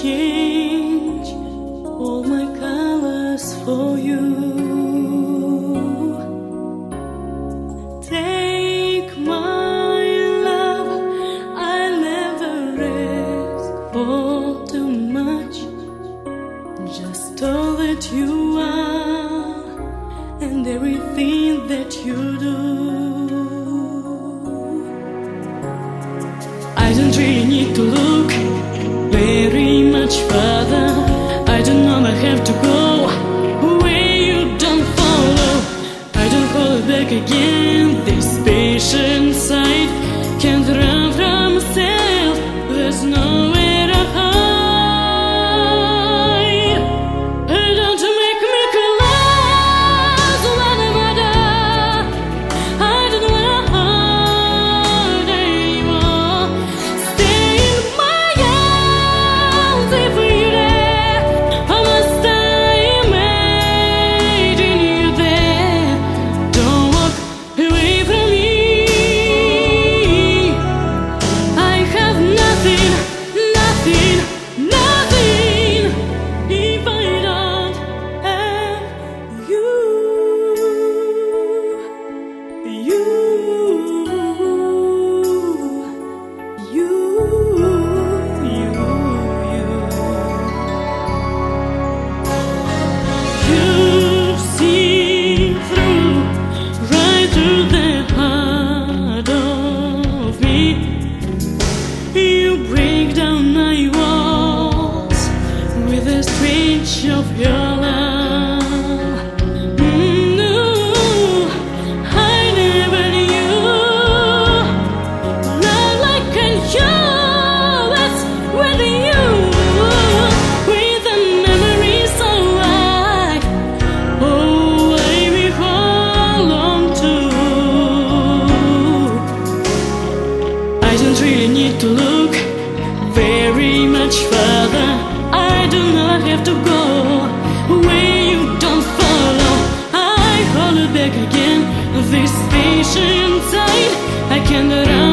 change all my colors for you. Take my love, I'll never ask for too much. Just all that you are and everything that you do. I don't really need to look very much further. I don't know I have to go where you don't follow. I don't hold it back again. This patient side can't run from myself. There's nowhere to hide. Don't make me close when I'm under. I don't wanna hide anymore. Stay in my arms if you're there. I must imagine you there. Don't walk away from me. I have nothing, nothing, nothing if I don't have you. You, you, you, you. You see through, right through the heart of me. You break down my walls with the stretch of your love. No, I never knew love like I was with you, with the memories so wide. Oh, I will hold on to. I don't really need to look very much further. I do not have to go where you don't follow. I hold it back again. This patient side I can't run